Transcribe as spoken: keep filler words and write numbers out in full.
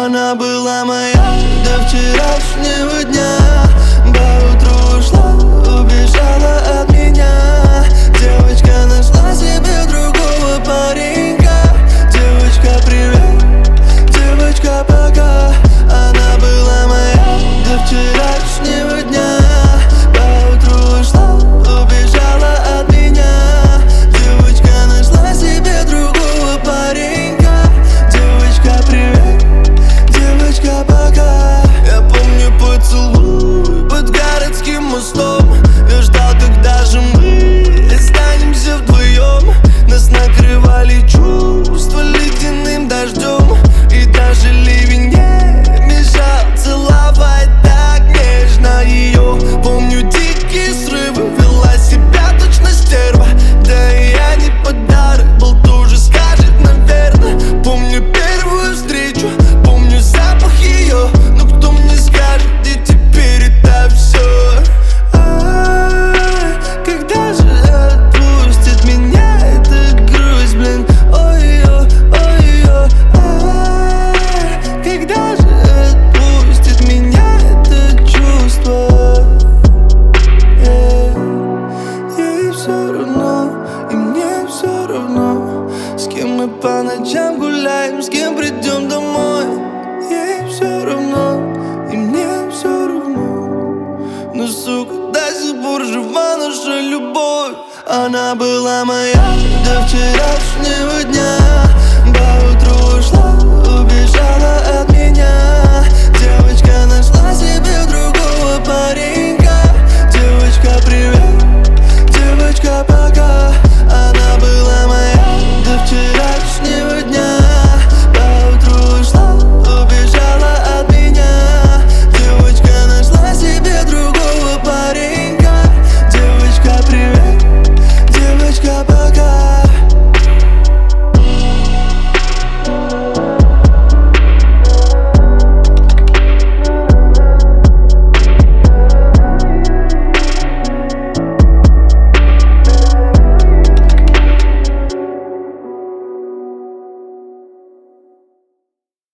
Она была моя до вчерашнего дня. Поутру ушла, убежала от меня. Девочка нашла себе другого паренька. Девочка, привет, девочка, пока. Она была моя до вчерашнего дня. Поутру ушла, убежала от меня. Девочка нашла себе другого паренька. Девочка, привет, девочка, пока. Я помню поцелуй под городским мостом. Я ждал, когда же мы останемся вдвоем. Нас накрывали чувства ледяным дождем. И даже ливень не мешал целовать так нежно ее. Помню дикие срывы, вела себя точно стерва. Да и я не подарок был, тоже скажет, наверное. Помню первую встречу, помню запах ее. Но кто мне скажет, где теперь это все? Когда же отпустит меня эта грусть, блин? Ой-ой, ой-ой. Когда же отпустит меня это чувство? Ей все равно, и мне все равно. С кем мы по ночам гуляем, с кем придем домой. Ей все равно, и мне все равно. Но, сука, до сих пор жива наша любовь. Она была моя до вчерашнего дня.